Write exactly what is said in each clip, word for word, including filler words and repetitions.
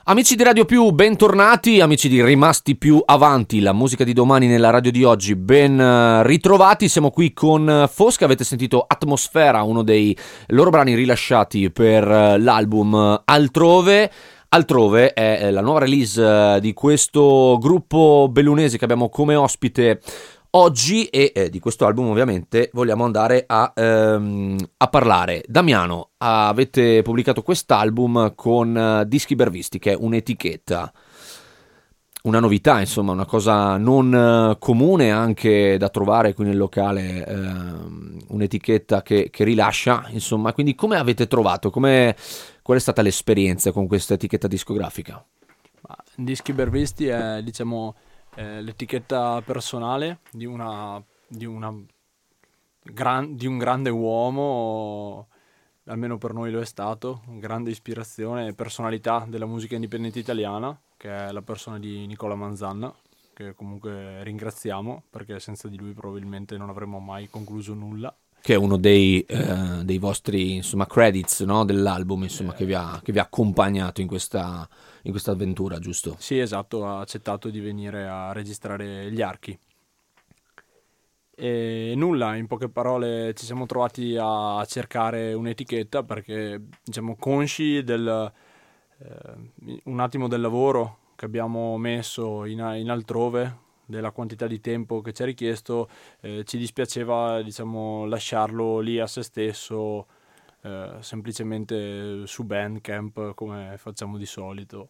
Amici di Radio Più, bentornati, amici di Rimasti Più Avanti, la musica di domani nella radio di oggi, ben ritrovati, siamo qui con Fosca, avete sentito Atmosfera, uno dei loro brani rilasciati per l'album Altrove. Altrove è la nuova release di questo gruppo bellunese che abbiamo come ospite oggi e eh, di questo album ovviamente vogliamo andare a, ehm, a parlare. Damiano, avete pubblicato quest'album con uh, Dischi Bervisti, che è un'etichetta, una novità, insomma, una cosa non uh, comune anche da trovare qui nel locale, uh, un'etichetta che, che rilascia, insomma, quindi come avete trovato, come, qual è stata l'esperienza con questa etichetta discografica? Dischi Bervisti è, diciamo, eh, l'etichetta personale di una di una gran, di un grande uomo, almeno per noi lo è stato, grande ispirazione e personalità della musica indipendente italiana, che è la persona di Nicola Manzanna, che comunque ringraziamo perché senza di lui probabilmente non avremmo mai concluso nulla. Che è uno dei, eh, dei vostri, insomma, credits, no, dell'album, insomma, che vi ha, che vi ha accompagnato in questa, in questa avventura, giusto? Sì, esatto, ha accettato di venire a registrare gli archi. E nulla, in poche parole ci siamo trovati a cercare un'etichetta perché, diciamo, consci del eh, un attimo del lavoro che abbiamo messo in, in Altrove, della quantità di tempo che ci ha richiesto, eh, ci dispiaceva, diciamo, lasciarlo lì a se stesso, eh, semplicemente su Bandcamp come facciamo di solito.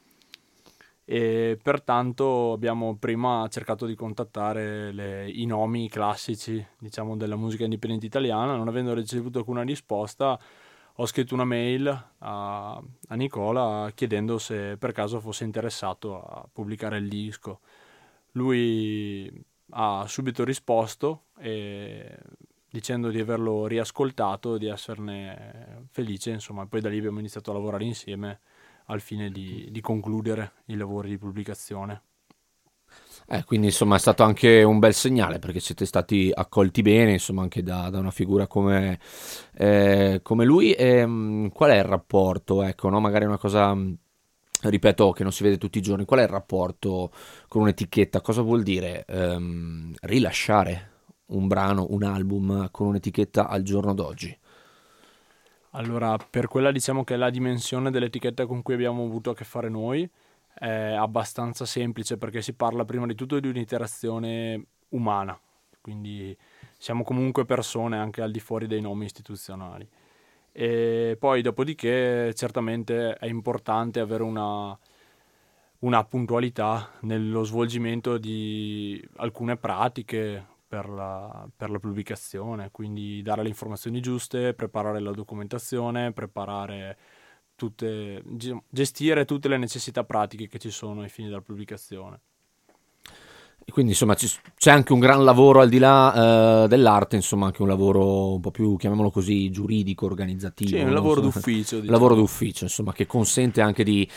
E pertanto abbiamo prima cercato di contattare le, i nomi classici, diciamo, della musica indipendente italiana. Non avendo ricevuto alcuna risposta, ho scritto una mail a, a Nicola chiedendo se per caso fosse interessato a pubblicare il disco. Lui ha subito risposto e dicendo di averlo riascoltato, di esserne felice, insomma, poi da lì abbiamo iniziato a lavorare insieme al fine di, di concludere i lavori di pubblicazione. Eh, quindi insomma è stato anche un bel segnale perché siete stati accolti bene, insomma, anche da, da una figura come, eh, come lui. E, mh, qual è il rapporto? Ecco, no? Magari una cosa, mh, ripeto, che non si vede tutti i giorni. Qual è il rapporto con un'etichetta? Cosa vuol dire ehm, rilasciare un brano, un album con un'etichetta al giorno d'oggi? Allora, per quella, diciamo, che è la dimensione dell'etichetta con cui abbiamo avuto a che fare noi, è abbastanza semplice perché si parla prima di tutto di un'interazione umana, quindi siamo comunque persone anche al di fuori dei nomi istituzionali. E poi dopodiché certamente è importante avere una, una puntualità nello svolgimento di alcune pratiche per la, per la pubblicazione, quindi dare le informazioni giuste, preparare la documentazione, preparare tutte, gestire tutte le necessità pratiche che ci sono ai fini della pubblicazione. E quindi insomma ci- c'è anche un gran lavoro al di là eh, dell'arte, insomma anche un lavoro un po' più, chiamiamolo così, giuridico, organizzativo. Sì, è un No? lavoro Insomma, d'ufficio, diciamo. lavoro d'ufficio, insomma, che consente anche di,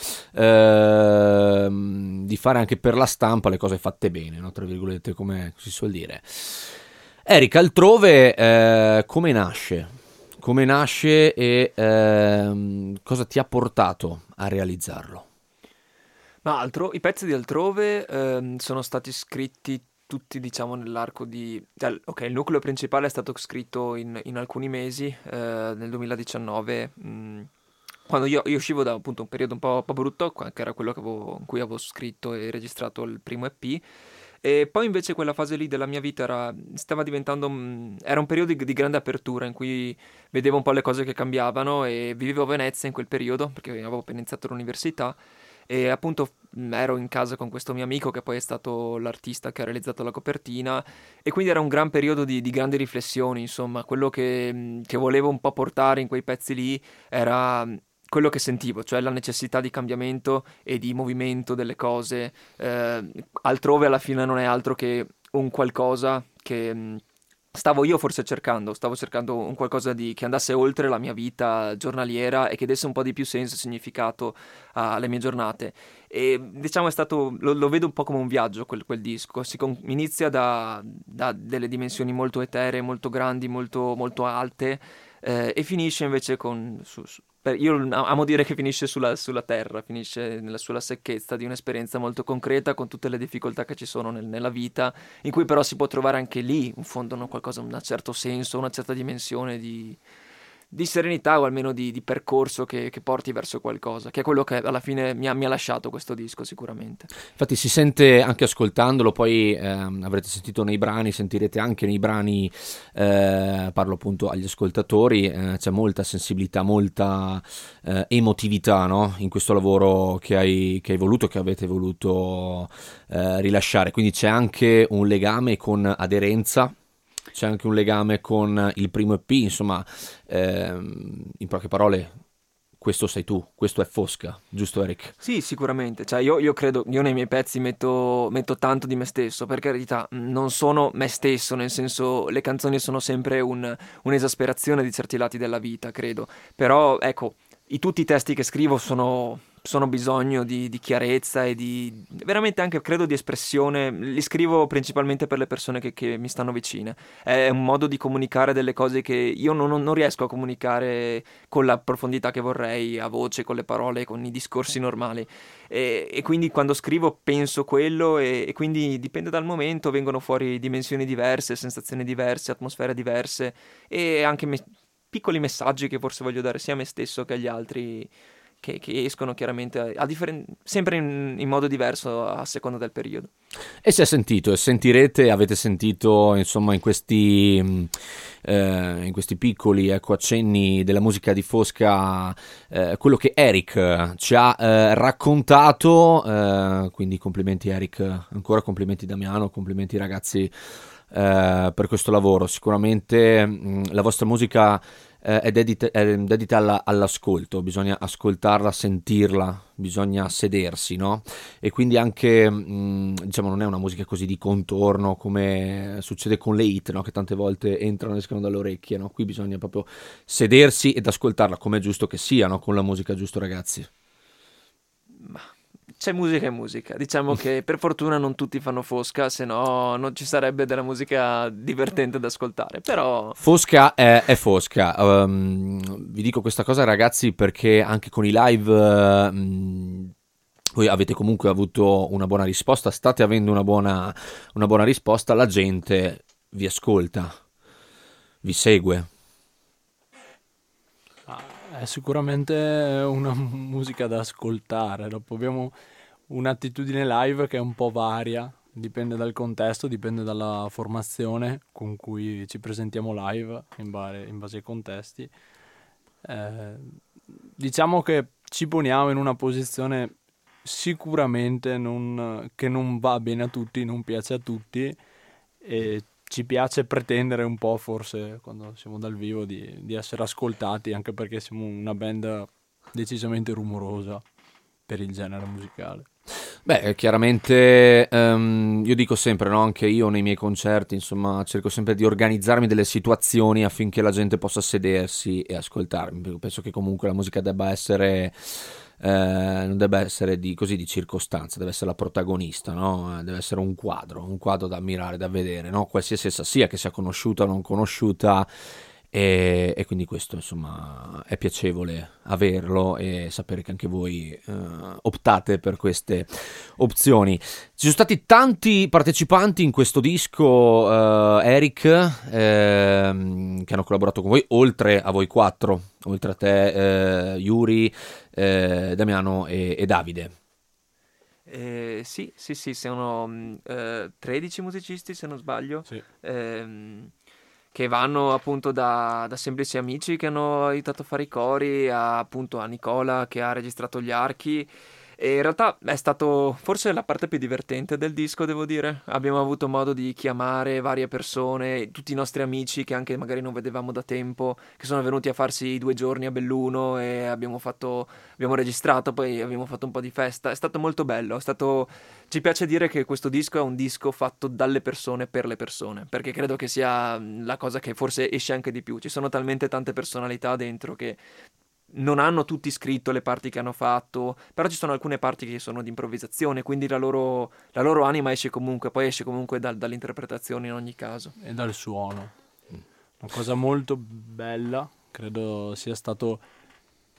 ehm, di fare anche per la stampa le cose fatte bene, no? Tra virgolette, come si suol dire. Eric, Altrove, eh, come nasce? Come nasce e ehm, cosa ti ha portato a realizzarlo? Ma altro, i pezzi di Altrove ehm, sono stati scritti tutti, diciamo, nell'arco di... del- ok, il nucleo principale è stato scritto in, in alcuni mesi, eh, nel duemiladiciannove, mh, quando io, io uscivo da appunto un periodo un po', un po' brutto, qua- che era quello che avevo- in cui avevo scritto e registrato il primo E P. E poi invece quella fase lì della mia vita era, stava diventando, mh, era un periodo di, di grande apertura in cui vedevo un po' le cose che cambiavano e vivevo a Venezia in quel periodo, perché avevo appena iniziato l'università. E appunto mh, ero in casa con questo mio amico che poi è stato l'artista che ha realizzato la copertina e quindi era un gran periodo di, di grandi riflessioni, insomma, quello che, mh, che volevo un po' portare in quei pezzi lì era mh, quello che sentivo, cioè la necessità di cambiamento e di movimento delle cose. Eh, altrove alla fine non è altro che un qualcosa che... mh, Stavo io forse cercando, stavo cercando un qualcosa di, che andasse oltre la mia vita giornaliera e che desse un po' di più senso e significato alle mie giornate. E diciamo è stato, lo, lo vedo un po' come un viaggio quel, quel disco. Si con- inizia da, da delle dimensioni molto eteree, molto grandi, molto, molto alte, eh, e finisce invece con, su- su- per- io amo dire che finisce sulla, sulla terra, finisce nella, sulla secchezza di un'esperienza molto concreta con tutte le difficoltà che ci sono nel- nella vita, in cui però si può trovare anche lì, in fondo, no, qualcosa, un certo senso, una certa dimensione di, di serenità o almeno di, di percorso che, che porti verso qualcosa, che è quello che alla fine mi ha, mi ha lasciato questo disco sicuramente. Infatti si sente anche ascoltandolo, poi ehm, avrete sentito nei brani, sentirete anche nei brani, eh, parlo appunto agli ascoltatori, eh, c'è molta sensibilità, molta eh, emotività, no? In questo lavoro che hai, che hai voluto, che avete voluto eh, rilasciare, quindi c'è anche un legame con aderenza. C'è anche un legame con il primo E P, insomma, ehm, in poche parole, questo sei tu, questo è Fosca, giusto Eric? Sì, sicuramente, cioè io, io credo, io nei miei pezzi metto, metto tanto di me stesso, per carità, non sono me stesso, nel senso le canzoni sono sempre un- un'esasperazione di certi lati della vita, credo, però ecco, i, tutti i testi che scrivo sono, sono bisogno di, di chiarezza e di, veramente anche credo di espressione, li scrivo principalmente per le persone che, che mi stanno vicine, è un modo di comunicare delle cose che io non, non riesco a comunicare con la profondità che vorrei, a voce, con le parole, con i discorsi normali. E, e quindi quando scrivo penso quello e, e quindi dipende dal momento, vengono fuori dimensioni diverse, sensazioni diverse, atmosfere diverse e anche me- piccoli messaggi che forse voglio dare sia a me stesso che agli altri. Che, che escono chiaramente a, a differen- sempre in, in modo diverso a seconda del periodo. E si è sentito, e sentirete, avete sentito insomma in questi, mh, eh, in questi piccoli ecco, accenni della musica di Fosca eh, quello che Eric ci ha eh, raccontato, eh, quindi complimenti Eric, ancora complimenti Damiano, complimenti ragazzi eh, per questo lavoro. Sicuramente mh, la vostra musica eh, è, dedita, è dedita alla- all'ascolto, bisogna ascoltarla, sentirla, bisogna sedersi, no? E quindi anche mh, diciamo non è una musica così di contorno come succede con le hit, no? Che tante volte entrano e escono dalle orecchie, no? Qui bisogna proprio sedersi ed ascoltarla come è giusto che sia, no? Con la musica, giusto ragazzi? Ma c'è musica e musica. Diciamo che per fortuna non tutti fanno Fosca, se no non ci sarebbe della musica divertente da ascoltare. Però Fosca è, è Fosca. Um, vi dico questa cosa ragazzi perché anche con i live uh, mh, voi avete comunque avuto una buona risposta, state avendo una buona, una buona risposta, la gente vi ascolta, vi segue. Ah, è sicuramente una musica da ascoltare. Dopo abbiamo un'attitudine live che è un po' varia, dipende dal contesto, dipende dalla formazione con cui ci presentiamo live in, vari- in base ai contesti. Eh, diciamo che ci poniamo in una posizione sicuramente non- che non va bene a tutti, non piace a tutti e ci piace pretendere un po', forse, quando siamo dal vivo, di, di essere ascoltati, anche perché siamo una band decisamente rumorosa per il genere musicale. Beh, chiaramente ehm, io dico sempre, no? Anche io nei miei concerti, insomma, cerco sempre di organizzarmi delle situazioni affinché la gente possa sedersi e ascoltarmi. Perché penso che comunque la musica debba essere, eh, non debba essere di, così di circostanza, deve essere la protagonista, no? Eh, Deve essere un quadro, un quadro da ammirare, da vedere, no? Qualsiasi essa sia, che sia conosciuta o non conosciuta. E, e quindi questo insomma è piacevole averlo e sapere che anche voi eh, optate per queste opzioni. Ci sono stati tanti partecipanti in questo disco, eh, Eric, ehm, che hanno collaborato con voi, oltre a voi quattro, oltre a te, eh, Yuri, eh, Damiano e, e Davide. eh, sì, sì, sì, sono mh, eh, tredici musicisti se non sbaglio. Sì. ehm, che vanno appunto da, da semplici amici che hanno aiutato a fare i cori, a, appunto a Nicola che ha registrato gli archi. E in realtà è stato forse la parte più divertente del disco, devo dire. Abbiamo avuto modo di chiamare varie persone, tutti i nostri amici che anche magari non vedevamo da tempo, che sono venuti a farsi due giorni a Belluno e abbiamo fatto, abbiamo registrato, poi abbiamo fatto un po' di festa. È stato molto bello, è stato ci piace dire che questo disco è un disco fatto dalle persone per le persone, perché credo che sia mh, la cosa che forse esce anche di più. Ci sono talmente tante personalità dentro che non hanno tutti scritto le parti che hanno fatto, però ci sono alcune parti che sono di improvvisazione, quindi la loro, la loro anima esce comunque, poi esce comunque dal- dall'interpretazione in ogni caso. E dal suono. Una cosa molto bella, credo sia stato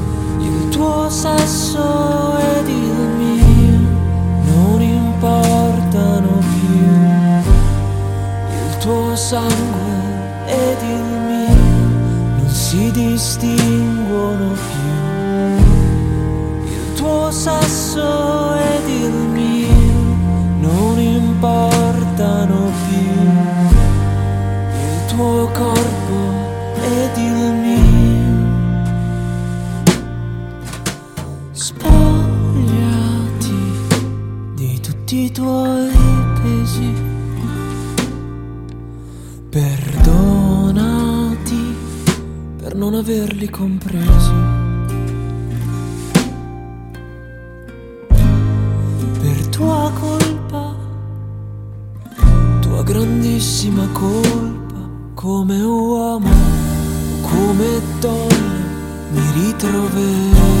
sangue ed il mio non si distinguono più. Il tuo sasso ed il mio non importano più. Il tuo corpo ed il mio. Spogliati di tutti i tuoi pesi, perdonati per non averli compresi, per tua colpa, tua grandissima colpa. Come uomo, come donna mi ritroverai.